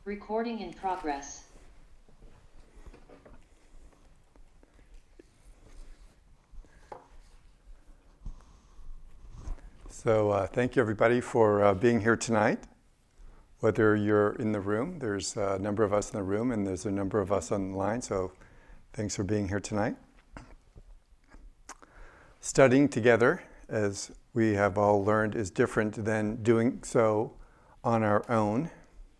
Recording in progress. So thank you everybody for being here tonight. Whether you're in the room, there's a number of us in the room and there's a number of us online, so thanks for being here tonight. Studying together, as we have all learned, is different than doing so on our own.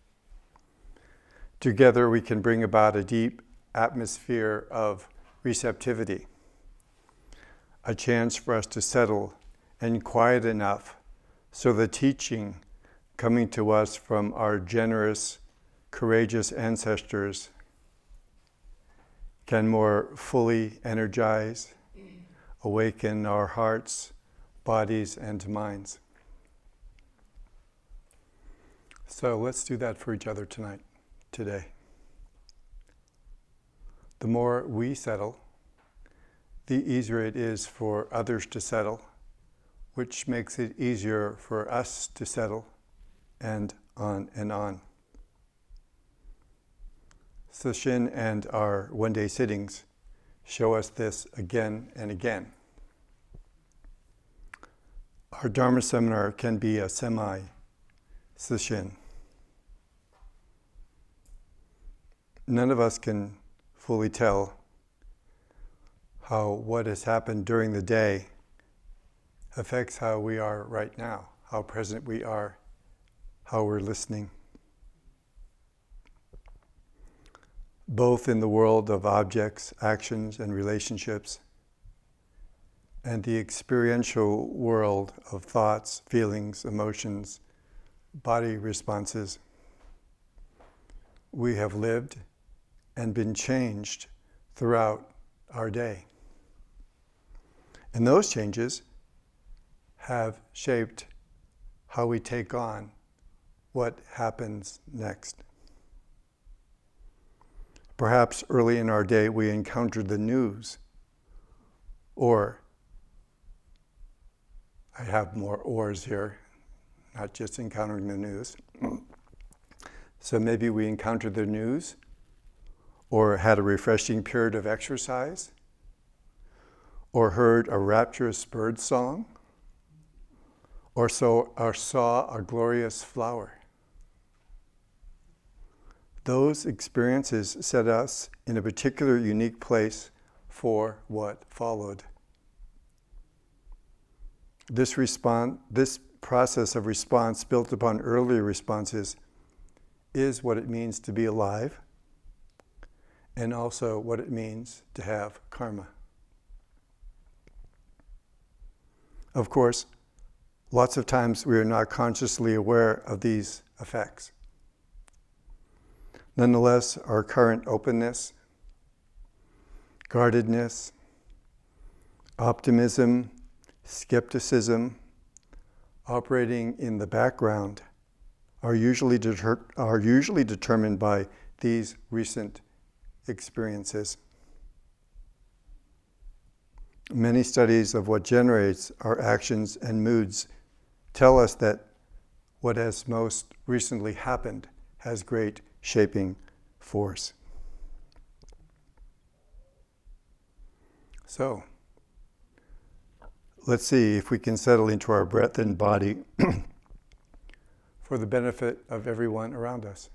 Together we can bring about a deep atmosphere of receptivity, a chance for us to settle and quiet enough so the teaching coming to us from our generous, courageous ancestors can more fully energize, awaken our hearts, bodies, and minds. So let's do that for each other today. The more we settle, the easier it is for others to settle, which makes it easier for us to settle, and on and on. Sesshin and our one-day sittings show us this again and again. Our Dharma seminar can be a semi-sesshin. None of us can fully tell how what has happened during the day affects how we are right now, how present we are, how we're listening. Both in the world of objects, actions, and relationships, and the experiential world of thoughts, feelings, emotions, body responses. We have lived and been changed throughout our day. And those changes have shaped how we take on what happens next. Perhaps early in our day we encountered the news, or I have more ors here, not just encountering the news. So maybe we encountered the news, or had a refreshing period of exercise, or heard a rapturous bird song, or saw a glorious flower. Those experiences set us in a particular unique place for what followed. This process of response built upon earlier responses is what it means to be alive, and also what it means to have karma. Of course, lots of times we are not consciously aware of these effects. Nonetheless, our current openness, guardedness, optimism, skepticism, operating in the background are usually determined by these recent experiences. Many studies of what generates our actions and moods tell us that what has most recently happened has great shaping force. So, let's see if we can settle into our breath and body for the benefit of everyone around us.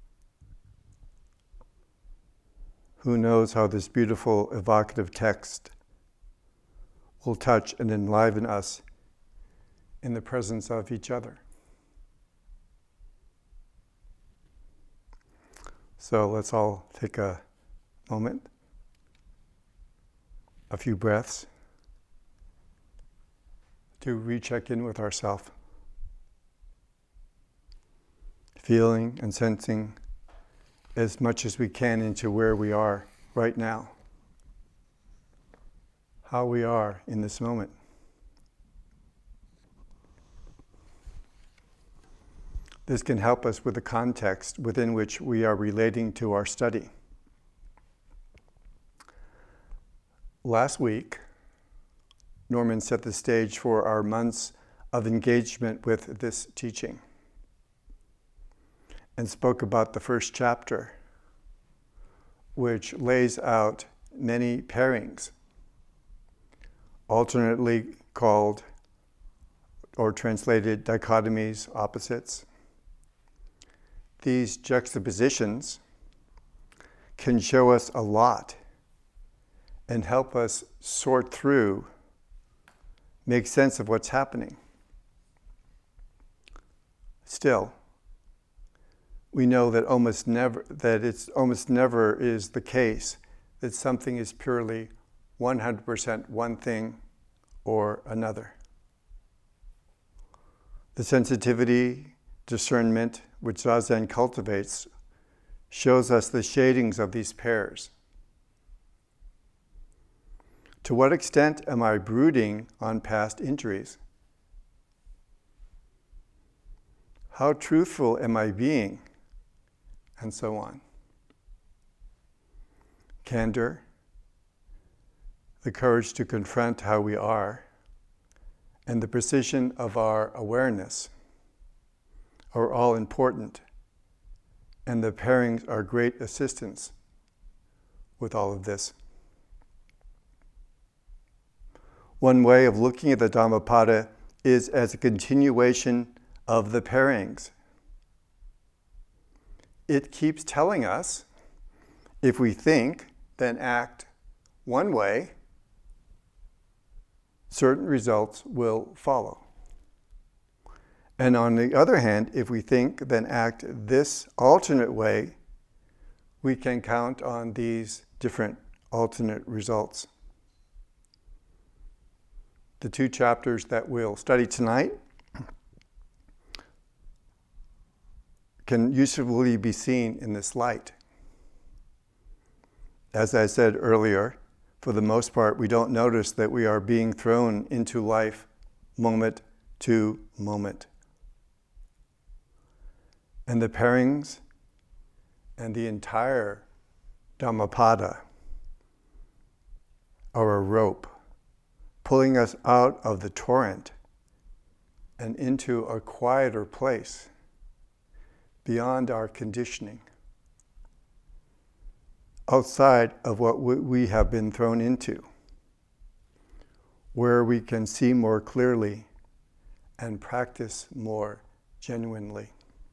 Who knows how this beautiful, evocative text will touch and enliven us in the presence of each other. So let's all take a moment, a few breaths, to recheck in with ourselves, feeling and sensing as much as we can into where we are right now, how we are in this moment. This can help us with the context within which we are relating to our study. Last week, Norman set the stage for our months of engagement with this teaching. and spoke about the first chapter, which lays out many pairings, alternately called or translated dichotomies, opposites. These juxtapositions can show us a lot and help us sort through, make sense of what's happening. Still, we know that it's almost never is the case that something is purely 100% one thing or another. The sensitivity, discernment, which Zazen cultivates, shows us the shadings of these pairs. To what extent am I brooding on past injuries? How truthful am I being? And so on. Candor, the courage to confront how we are, and the precision of our awareness are all important, and the pairings are great assistance with all of this. One way of looking at the Dhammapada is as a continuation of the pairings. It keeps telling us, if we think, then act one way, certain results will follow. And on the other hand, if we think, then act this alternate way, we can count on these different alternate results. The two chapters that we'll study tonight can usefully be seen in this light. As I said earlier, for the most part, we don't notice that we are being thrown into life moment to moment. And the pairings and the entire Dhammapada are a rope pulling us out of the torrent and into a quieter place beyond our conditioning, outside of what we have been thrown into, where we can see more clearly and practice more genuinely.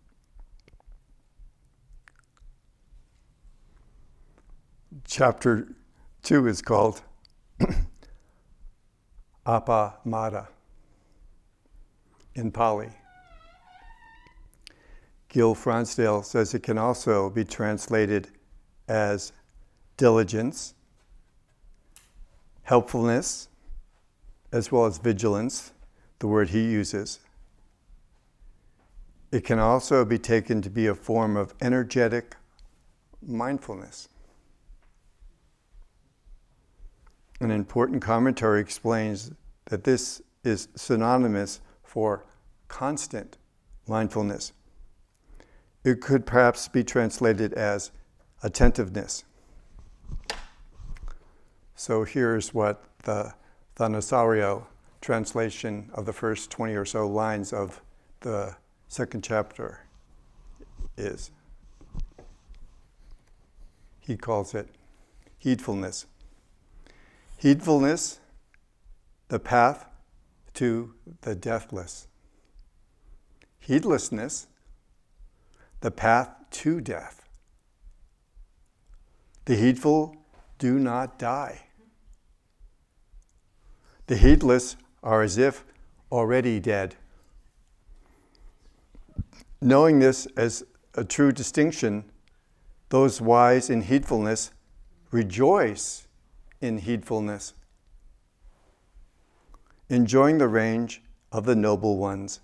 Chapter 2 is called Appamada in Pali. Gil Fronsdale says it can also be translated as diligence, helpfulness, as well as vigilance, the word he uses. It can also be taken to be a form of energetic mindfulness. An important commentary explains that this is synonymous for constant mindfulness. It could perhaps be translated as attentiveness. So here's what the Thanissaro translation of the first 20 or so lines of the second chapter is. He calls it heedfulness. Heedfulness, the path to the deathless. Heedlessness, the path to death. The heedful do not die. The heedless are as if already dead. Knowing this as a true distinction, those wise in heedfulness rejoice in heedfulness, enjoying the range of the noble ones.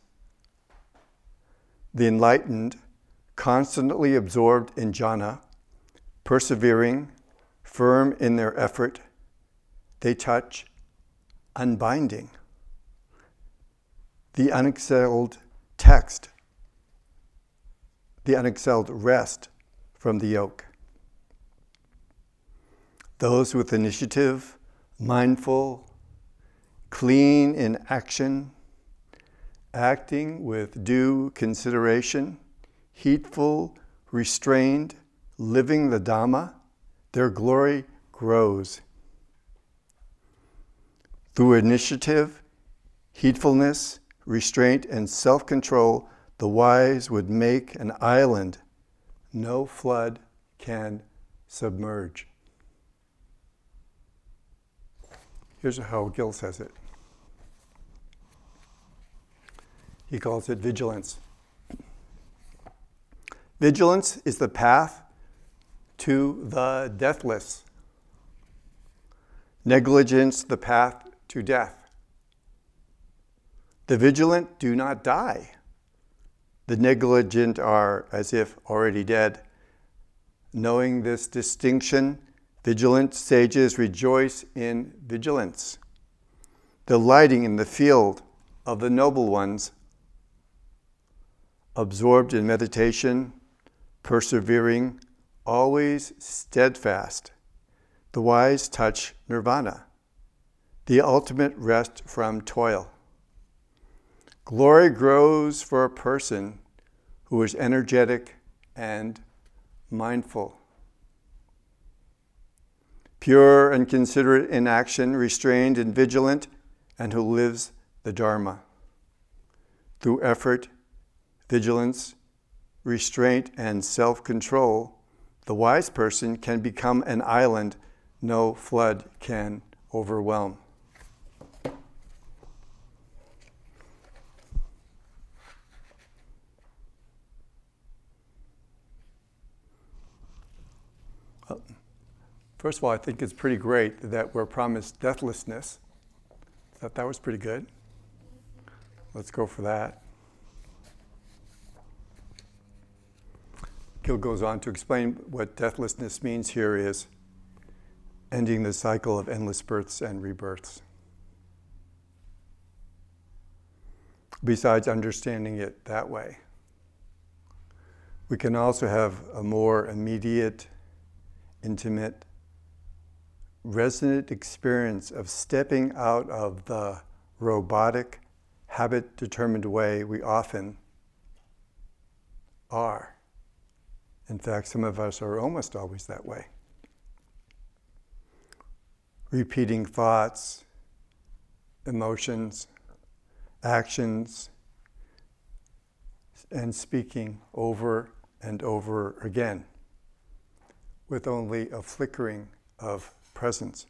The enlightened, constantly absorbed in jhana, persevering, firm in their effort, they touch unbinding, the unexcelled text, the unexcelled rest from the yoke. Those with initiative, mindful, clean in action, acting with due consideration, heedful, restrained, living the Dhamma, their glory grows. Through initiative, heedfulness, restraint, and self-control, the wise would make an island no flood can submerge. Here's how Gil says it. He calls it vigilance. Vigilance is the path to the deathless. Negligence, the path to death. The vigilant do not die. The negligent are as if already dead. Knowing this distinction, vigilant sages rejoice in vigilance, delighting in the field of the noble ones, absorbed in meditation, persevering, always steadfast. The wise touch nirvana, the ultimate rest from toil. Glory grows for a person who is energetic and mindful. Pure and considerate in action, restrained and vigilant, and who lives the Dharma. Through effort, vigilance, restraint, and self-control, the wise person can become an island no flood can overwhelm. First of all, I think it's pretty great that we're promised deathlessness. Thought that was pretty good. Let's go for that. Gil goes on to explain what deathlessness means here is ending the cycle of endless births and rebirths. Besides understanding it that way, we can also have a more immediate, intimate, resonant experience of stepping out of the robotic, habit-determined way we often are. In fact, some of us are almost always that way. Repeating thoughts, emotions, actions, and speaking over and over again with only a flickering of presence.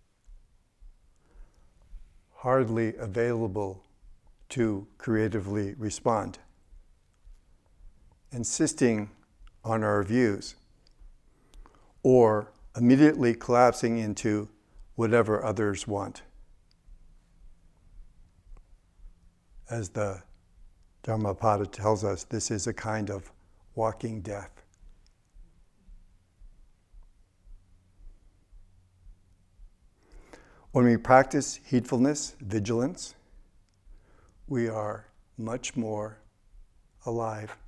Hardly available to creatively respond. Insisting on our views, or immediately collapsing into whatever others want. As the Dhammapada tells us, this is a kind of walking death. When we practice heedfulness, vigilance, we are much more alive.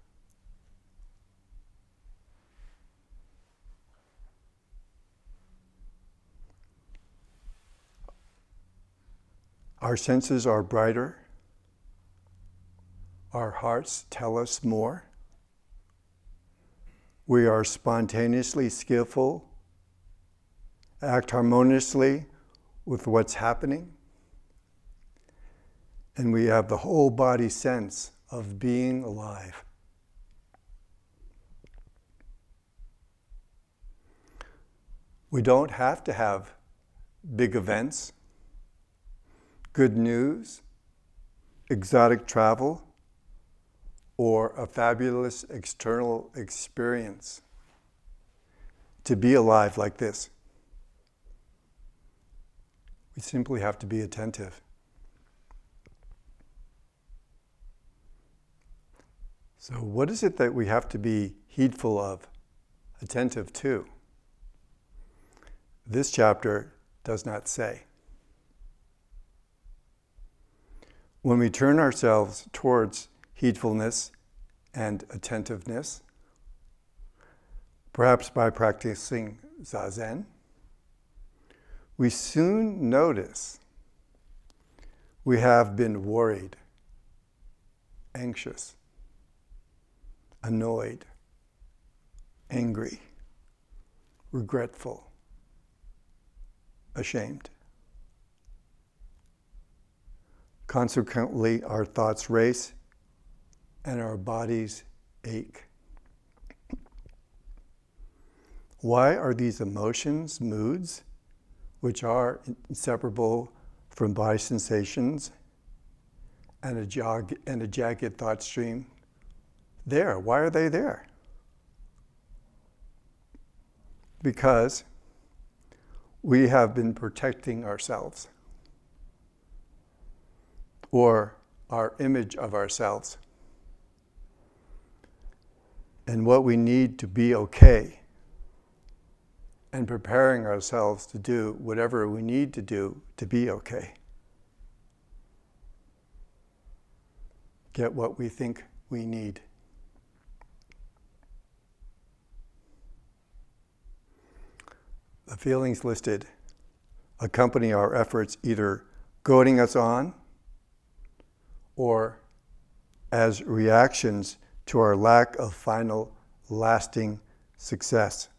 Our senses are brighter. Our hearts tell us more. We are spontaneously skillful, act harmoniously with what's happening, and we have the whole body sense of being alive. We don't have to have big events, good news, exotic travel, or a fabulous external experience to be alive like this. We simply have to be attentive. So what is it that we have to be heedful of, attentive to? This chapter does not say. When we turn ourselves towards heedfulness and attentiveness, perhaps by practicing Zazen, we soon notice we have been worried, anxious, annoyed, angry, regretful, ashamed. Consequently, our thoughts race and our bodies ache. Why are these emotions, moods, which are inseparable from body sensations and a jagged thought stream, there? Why are they there? Because we have been protecting ourselves or our image of ourselves and what we need to be okay, and preparing ourselves to do whatever we need to do to be okay. Get what we think we need. The feelings listed accompany our efforts, either goading us on or as reactions to our lack of final, lasting success.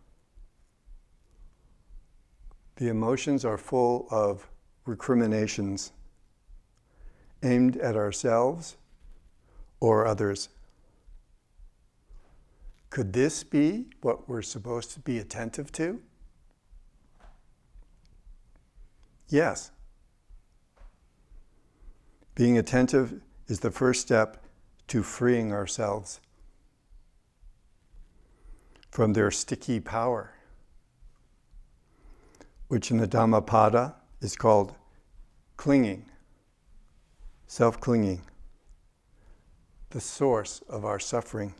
The emotions are full of recriminations aimed at ourselves or others. Could this be what we're supposed to be attentive to? Yes. Being attentive is the first step to freeing ourselves from their sticky power, which in the Dhammapada is called clinging, self-clinging, the source of our suffering.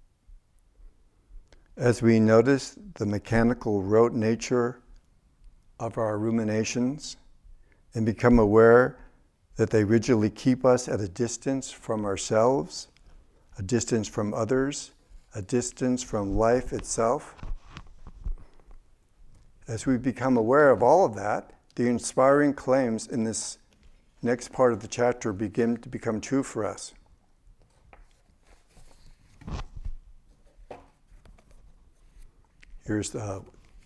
As we notice the mechanical rote nature of our ruminations and become aware that they rigidly keep us at a distance from ourselves, a distance from others, a distance from life itself, as we become aware of all of that, the inspiring claims in this next part of the chapter begin to become true for us. Here's how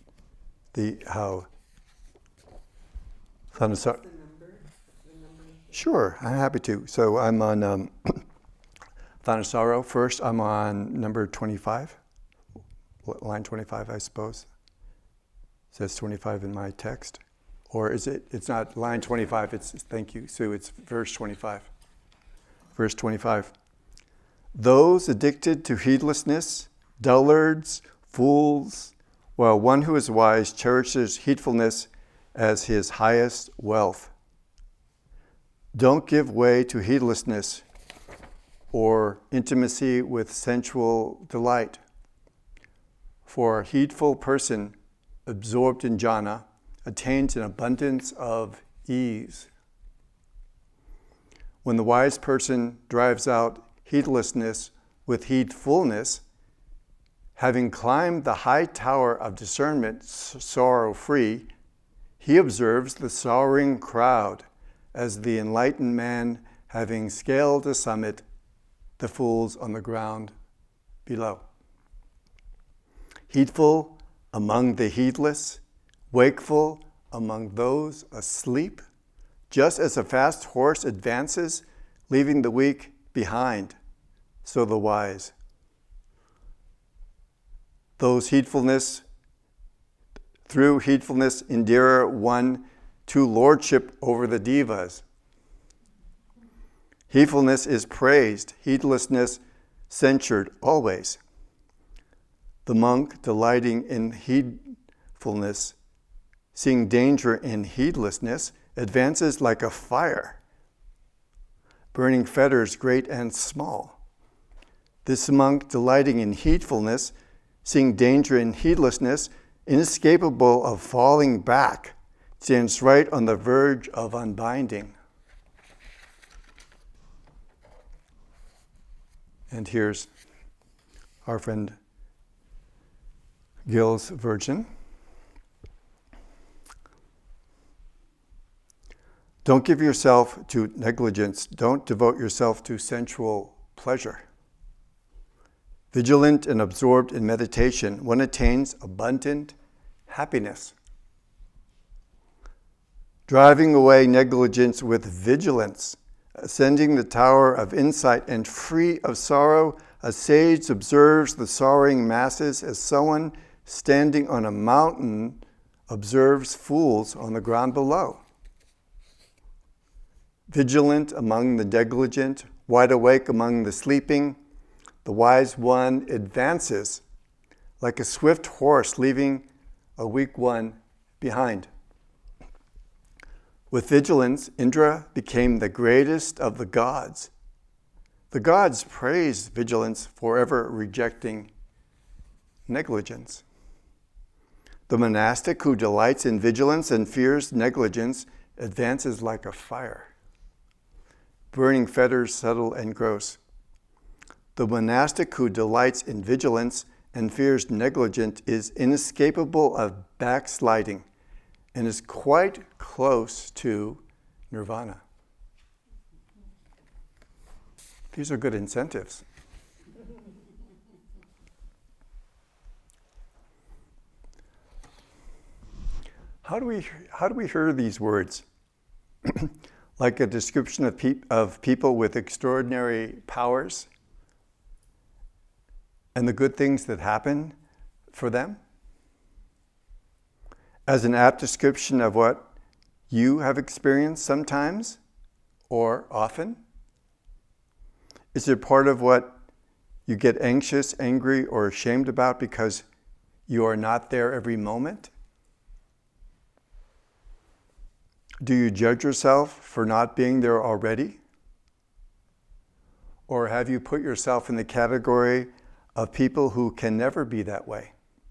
Thanissaro. The number. Sure, I'm happy to. So I'm on Thanissaro first. I'm on number 25, line 25, I suppose. It says 25 in my text. Or is it? It's not line 25, thank you, Sue, it's verse 25. Verse 25. Those addicted to heedlessness, dullards, fools, while one who is wise cherishes heedfulness as his highest wealth. Don't give way to heedlessness or intimacy with sensual delight. For a heedful person absorbed in jhana attains an abundance of ease. When the wise person drives out heedlessness with heedfulness, having climbed the high tower of discernment sorrow-free, he observes the sorrowing crowd as the enlightened man, having scaled the summit, the fools on the ground below. Heedful among the heedless, wakeful among those asleep, just as a fast horse advances, leaving the weak behind, so the wise. Those through heedfulness endear one to lordship over the devas. Heedfulness is praised, heedlessness censured always. The monk, delighting in heedfulness, seeing danger in heedlessness, advances like a fire, burning fetters great and small. This monk, delighting in heedfulness, seeing danger in heedlessness, inescapable of falling back, stands right on the verge of unbinding. And here's our friend Gil's version. Don't give yourself to negligence. Don't devote yourself to sensual pleasure. Vigilant and absorbed in meditation, one attains abundant happiness. Driving away negligence with vigilance, ascending the tower of insight and free of sorrow, a sage observes the sorrowing masses as someone standing on a mountain observes fools on the ground below. Vigilant among the negligent, wide awake among the sleeping, the wise one advances like a swift horse leaving a weak one behind. With vigilance, Indra became the greatest of the gods. The gods praise vigilance, forever rejecting negligence. The monastic who delights in vigilance and fears negligence advances like a fire, burning fetters subtle and gross. The monastic who delights in vigilance and fears negligence is inescapable of backsliding and is quite close to nirvana. These are good incentives. How do we hear these words? Like a description of people with extraordinary powers and the good things that happen for them? As an apt description of what you have experienced sometimes or often? Is it part of what you get anxious, angry, or ashamed about because you are not there every moment? Do you judge yourself for not being there already? Or have you put yourself in the category of people who can never be that way?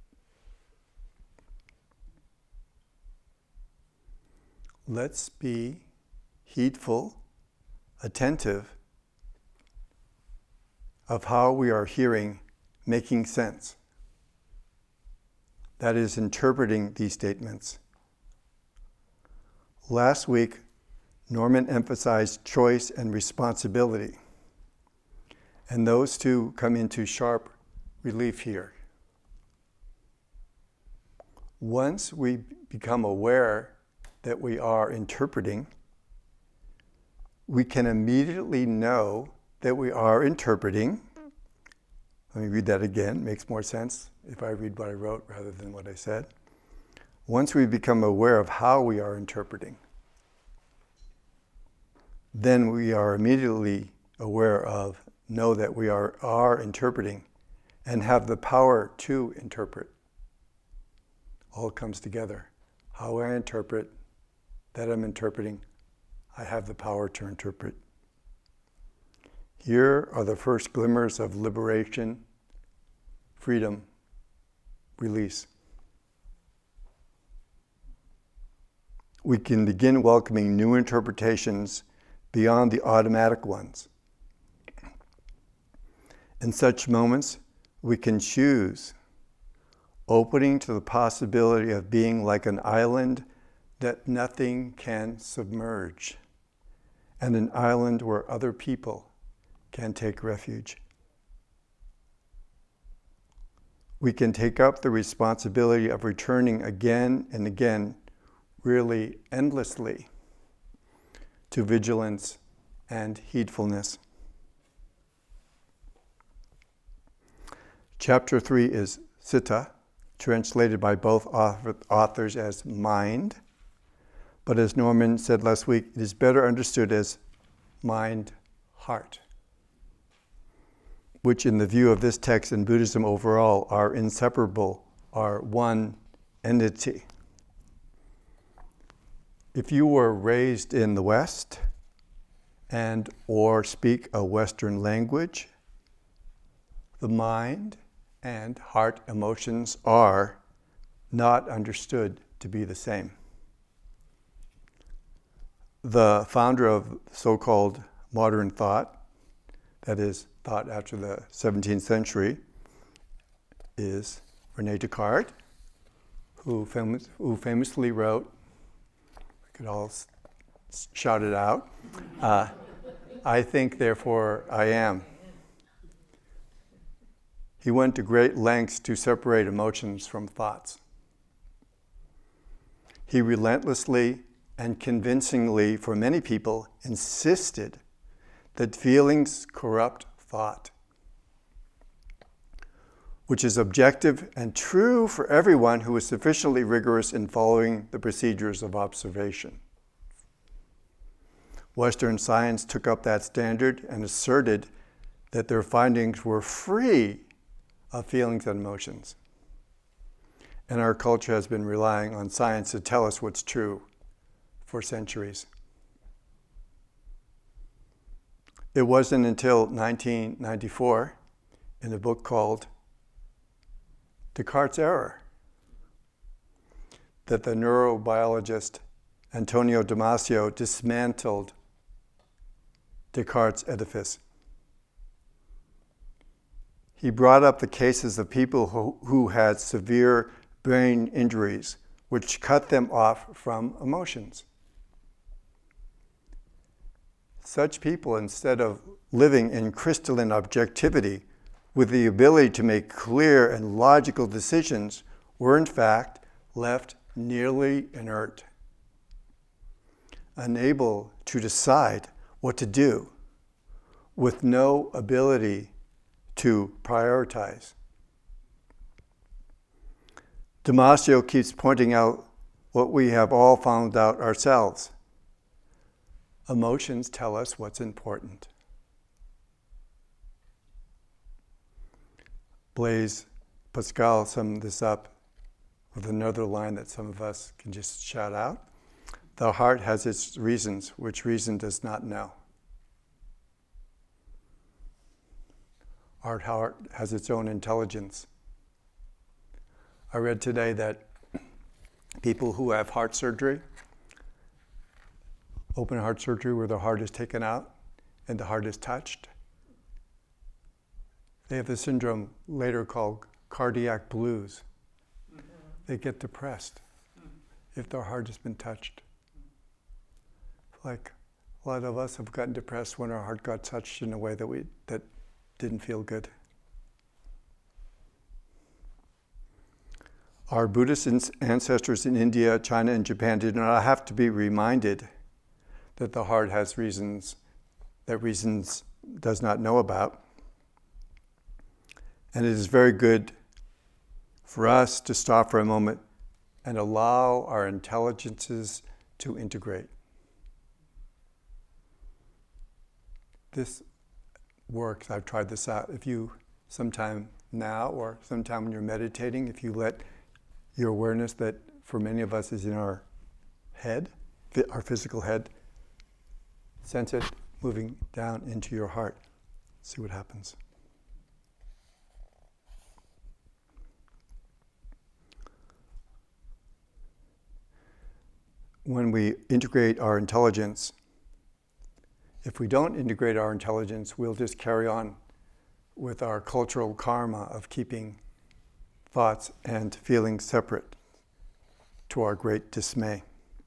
Let's be heedful, attentive of how we are hearing, making sense. That is, interpreting these statements. Last week, Norman emphasized choice and responsibility, and those two come into sharp relief here. Once we become aware that we are interpreting, we can immediately know that we are interpreting. Let me read that again. It makes more sense if I read what I wrote rather than what I said. Once we become aware of how we are interpreting, then we are immediately aware of, know that we are interpreting and have the power to interpret. All comes together. How I interpret, that I'm interpreting, I have the power to interpret. Here are the first glimmers of liberation, freedom, release. We can begin welcoming new interpretations beyond the automatic ones. In such moments, we can choose, opening to the possibility of being like an island that nothing can submerge, and an island where other people can take refuge. We can take up the responsibility of returning again and again, really endlessly, to vigilance and heedfulness. Chapter 3 is Citta, translated by both authors as mind, but as Norman said last week, it is better understood as mind-heart, which in the view of this text and Buddhism overall are inseparable, are one entity. If you were raised in the West and or speak a Western language, the mind and heart emotions are not understood to be the same. The founder of so-called modern thought, that is, thought after the 17th century, is René Descartes, who famously wrote, we could all shout it out, I think, therefore I am. He went to great lengths to separate emotions from thoughts. He relentlessly and convincingly, for many people, insisted that feelings corrupt thought, which is objective and true for everyone who is sufficiently rigorous in following the procedures of observation. Western science took up that standard and asserted that their findings were free of feelings and emotions. And our culture has been relying on science to tell us what's true for centuries. It wasn't until 1994, in a book called Descartes' Error, that the neurobiologist Antonio Damasio dismantled Descartes' edifice. He brought up the cases of people who had severe brain injuries, which cut them off from emotions. Such people, instead of living in crystalline objectivity with the ability to make clear and logical decisions, were in fact left nearly inert, unable to decide what to do, with no ability to prioritize. Damasio keeps pointing out what we have all found out ourselves. Emotions tell us what's important. Blaise Pascal summed this up with another line that some of us can just shout out. The heart has its reasons, which reason does not know. Our heart has its own intelligence. I read today that people who have heart surgery, open heart surgery where the heart is taken out and the heart is touched, they have the syndrome later called cardiac blues. They get depressed if their heart has been touched. Like a lot of us have gotten depressed when our heart got touched in a way that didn't feel good. Our Buddhist ancestors in India, China, and Japan did not have to be reminded that the heart has reasons that reasons does not know about. And it is very good for us to stop for a moment and allow our intelligences to integrate. This works. I've tried this out. If you sometime now or sometime when you're meditating, if you let your awareness that for many of us is in our head, our physical head, sense it moving down into your heart. See what happens. When we integrate our intelligence, if we don't integrate our intelligence, we'll just carry on with our cultural karma of keeping thoughts and feelings separate, to our great dismay.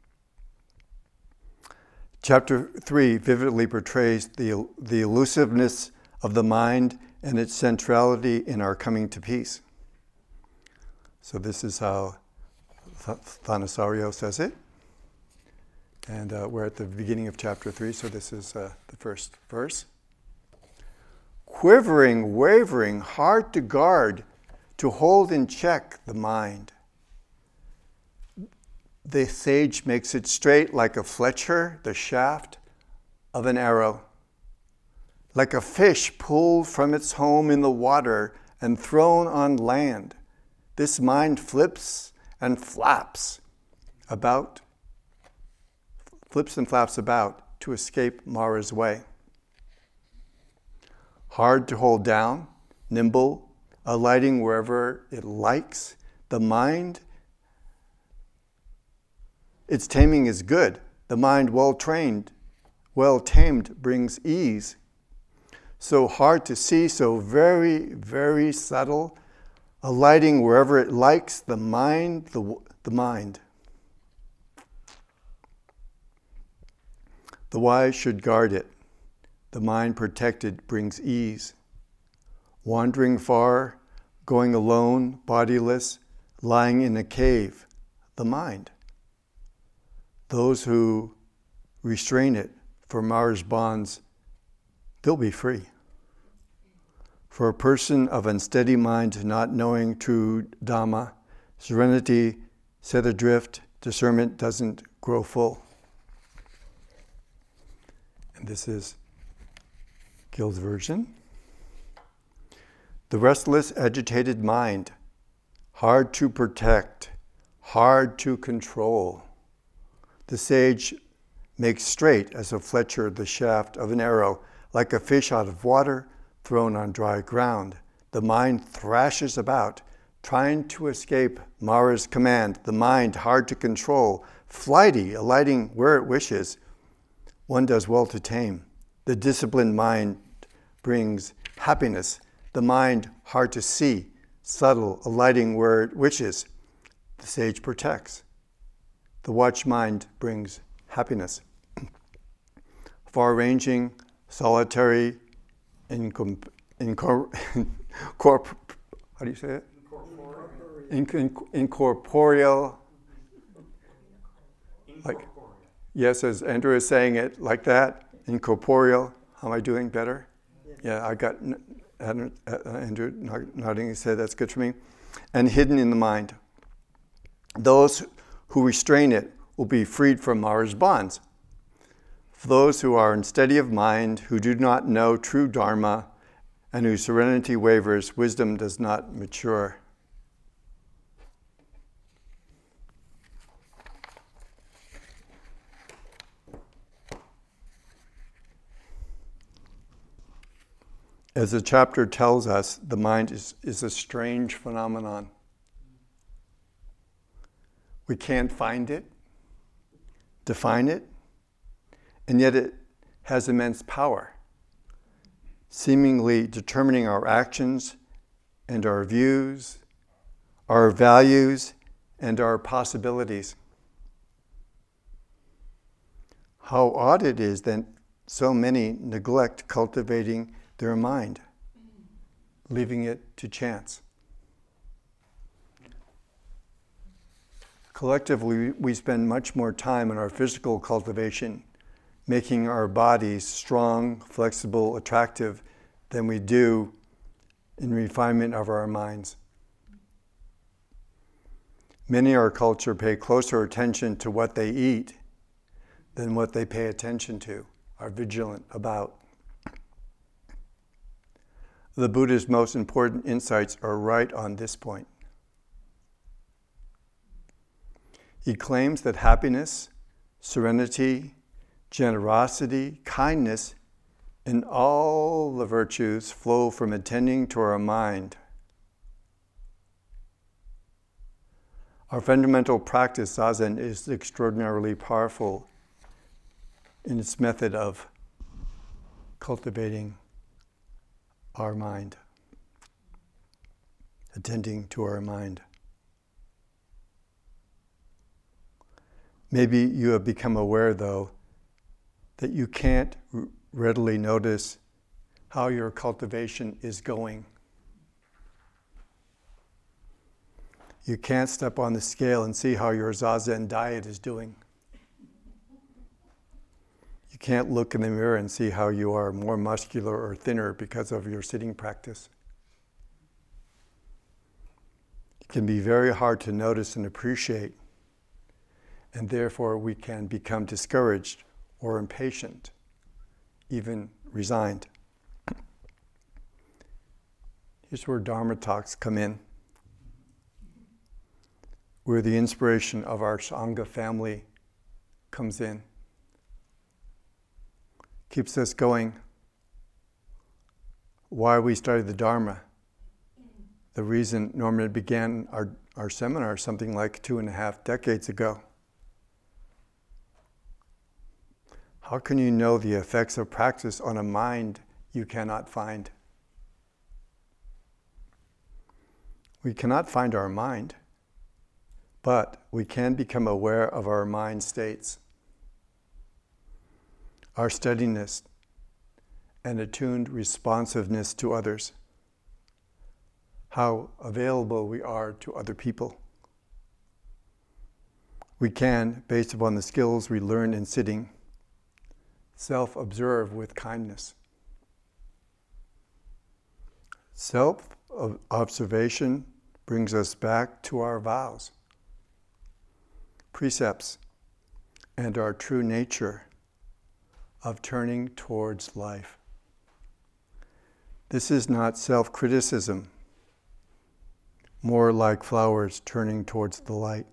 Chapter 3 vividly portrays the elusiveness of the mind and its centrality in our coming to peace. So this is how Thanissaro says it. And we're at the beginning of chapter 3, so this is the first verse. Quivering, wavering, hard to guard, to hold in check the mind. The sage makes it straight like a fletcher, the shaft of an arrow. Like a fish pulled from its home in the water and thrown on land, this mind flips and flaps about to escape Mara's way. Hard to hold down, nimble, alighting wherever it likes. The mind, its taming is good. The mind well tamed brings ease. So hard to see, so very, very subtle, alighting wherever it likes. The mind. The wise should guard it. The mind protected brings ease. Wandering far, going alone, bodiless, lying in a cave, the mind. Those who restrain it for Mara's bonds, they'll be free. For a person of unsteady mind, not knowing true Dhamma, serenity set adrift, discernment doesn't grow full. And this is Gil's version. The restless, agitated mind, hard to protect, hard to control. The sage makes straight as a fletcher the shaft of an arrow, like a fish out of water thrown on dry ground. The mind thrashes about, trying to escape Mara's command. The mind hard to control, flighty, alighting where it wishes. One does well to tame. The disciplined mind brings happiness. The mind hard to see, subtle, alighting where it wishes. The sage protects. The watch mind brings happiness. Far-ranging, solitary, how do you say it? Incorporeal. Like, yes, as Andrew is saying it like that, incorporeal. How am I doing better? Yeah, I got Andrew nodding. He said that's good for me. And hidden in the mind. Those who restrain it will be freed from Mara's bonds. For those who are unsteady of mind, who do not know true Dharma, and whose serenity wavers, wisdom does not mature. As the chapter tells us, the mind is a strange phenomenon. We can't find it, define it, and yet it has immense power, seemingly determining our actions and our views, our values, and our possibilities. How odd it is that so many neglect cultivating their mind, leaving it to chance. Collectively, we spend much more time on our physical cultivation, making our bodies strong, flexible, attractive, than we do in refinement of our minds. Many in our culture pay closer attention to what they eat than what they pay attention to, are vigilant about. The Buddha's most important insights are right on this point. He claims that happiness, serenity, generosity, kindness, and all the virtues flow from attending to our mind. Our fundamental practice, Zazen, is extraordinarily powerful in its method of cultivating our mind, attending to our mind. Maybe you have become aware, though, that you can't readily notice how your cultivation is going. You can't step on the scale and see how your Zazen diet is doing. You can't look in the mirror and see how you are more muscular or thinner because of your sitting practice. It can be very hard to notice and appreciate, and therefore we can become discouraged or impatient, even resigned. Here's where Dharma talks come in, where the inspiration of our Sangha family comes in. Keeps us going. Why we started the Dharma. The reason Norman began our seminar something like 2.5 decades ago. How can you know the effects of practice on a mind you cannot find? We cannot find our mind, but we can become aware of our mind states, our steadiness, and attuned responsiveness to others. how available we are to other people. We can, based upon the skills we learn in sitting, self-observe with kindness. Self-observation brings us back to our vows, precepts, and our true nature of turning towards life. This is not self-criticism, more like flowers turning towards the light.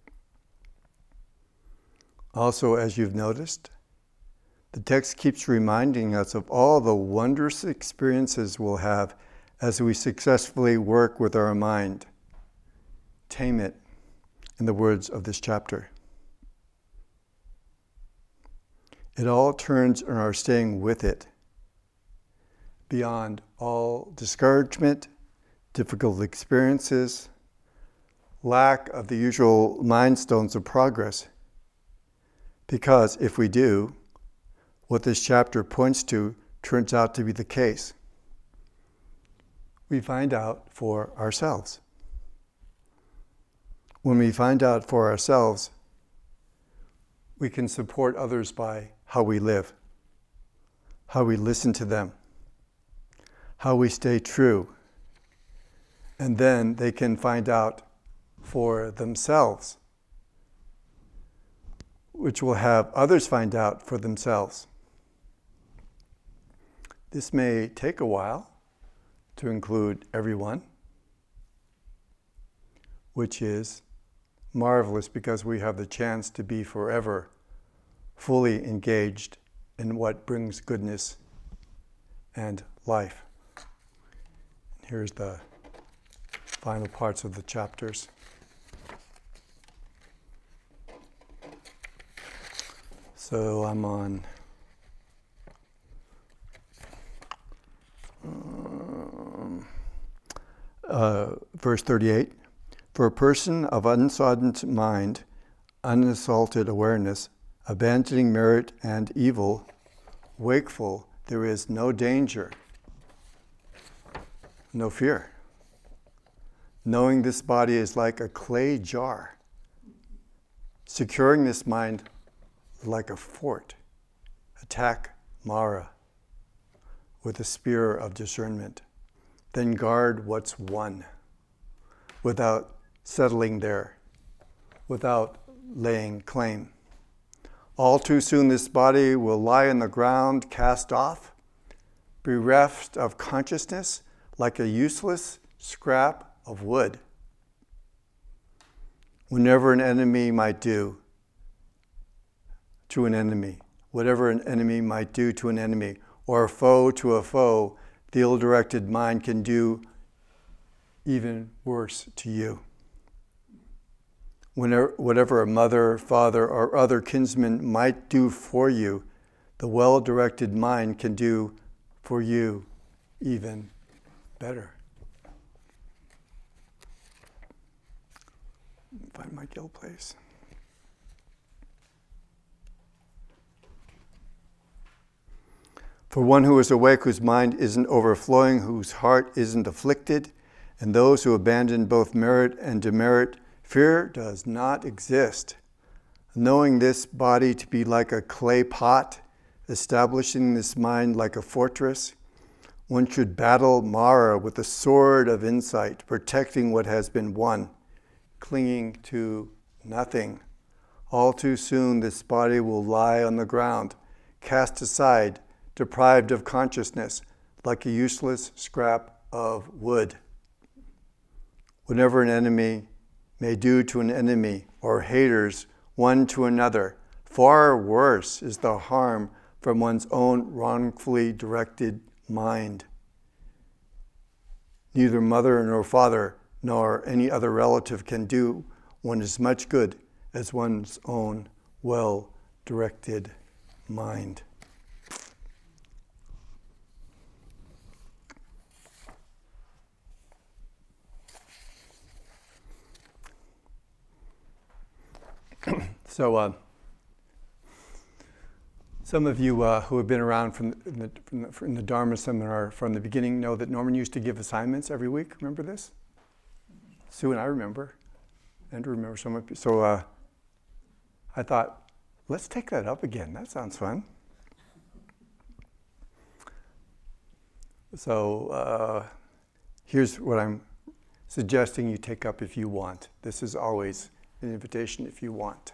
Also, as you've noticed, the text keeps reminding us of all the wondrous experiences we'll have as we successfully work with our mind. Tame it, in the words of this chapter. It all turns on our staying with it, beyond all discouragement, difficult experiences, lack of the usual milestones of progress. Because if we do, what this chapter points to turns out to be the case. We find out for ourselves. When we find out for ourselves, we can support others by how we live, how we listen to them, how we stay true. And then they can find out for themselves, which will have others find out for themselves. This may take a while to include everyone, which is marvelous because we have the chance to be forever fully engaged in what brings goodness and life. Here's the final parts of the chapters. So I'm on verse 38. For a person of unsoddened mind, unassaulted awareness, abandoning merit and evil, wakeful, there is no danger, no fear. Knowing this body is like a clay jar, securing this mind like a fort. Attack Mara with a spear of discernment. Then guard what's won without settling there, without laying claim. All too soon this body will lie on the ground, cast off, bereft of consciousness, like a useless scrap of wood. Whenever an enemy might do to an enemy, whatever an enemy might do to an enemy, or a foe to a foe, the ill-directed mind can do even worse to you. Whatever a mother, father, or other kinsman might do for you, the well-directed mind can do for you even better. Find my guild place. For one who is awake, whose mind isn't overflowing, whose heart isn't afflicted, and those who abandon both merit and demerit, fear does not exist. Knowing this body to be like a clay pot, establishing this mind like a fortress, one should battle Mara with the sword of insight, protecting what has been won, clinging to nothing. All too soon this body will lie on the ground, cast aside, deprived of consciousness, like a useless scrap of wood. Whenever an enemy may do to an enemy, or haters one to another, far worse is the harm from one's own wrongfully directed mind. Neither mother nor father nor any other relative can do one as much good as one's own well-directed mind. Some of you who have been around from the Dharma seminar from the beginning know that Norman used to give assignments every week. Remember this? Sue and I remember. Andrew remembers some of you. So I thought, let's take that up again. That sounds fun. So here's what I'm suggesting you take up if you want. This is always an invitation if you want.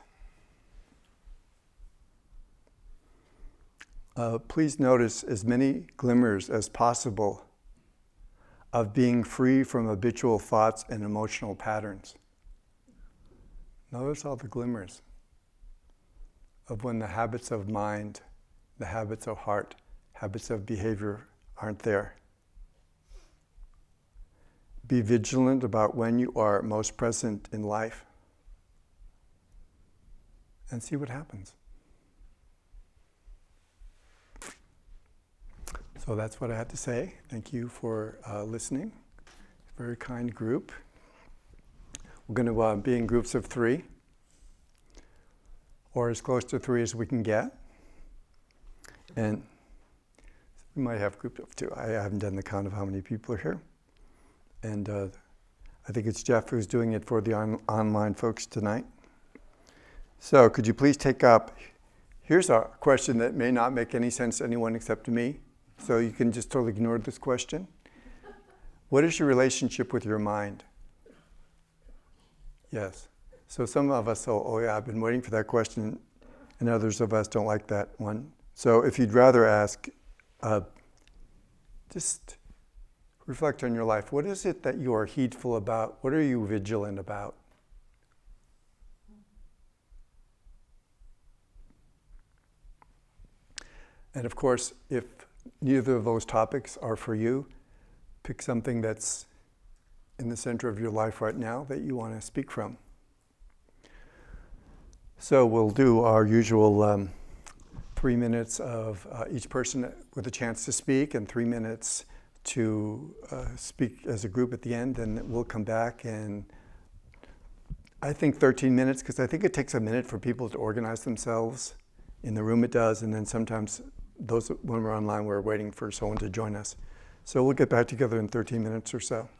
Please notice as many glimmers as possible of being free from habitual thoughts and emotional patterns. Notice all the glimmers of when the habits of mind, the habits of heart, habits of behavior aren't there. Be vigilant about when you are most present in life and see what happens. So that's what I had to say. Thank you for listening. Very kind group. We're going to be in groups of 3, or as close to 3 as we can get. And we might have groups of 2. I haven't done the count of how many people are here. And I think it's Jeff who's doing it for the online folks tonight. So could you please take up, here's a question that may not make any sense to anyone except to me. So you can just totally ignore this question. What is your relationship with your mind? Yes. So some of us, oh yeah, I've been waiting for that question, and others of us don't like that one. So if you'd rather ask, just reflect on your life. What is it that you are heedful about? What are you vigilant about? And of course, if neither of those topics are for you, pick something that's in the center of your life right now that you want to speak from. So we'll do our usual 3 minutes of each person with a chance to speak, and 3 minutes to speak as a group at the end, and we'll come back. And I think 13 minutes, because I think it takes a minute for people to organize themselves. In the room it does, and then sometimes when we're online, we're waiting for someone to join us. So we'll get back together in 13 minutes or so.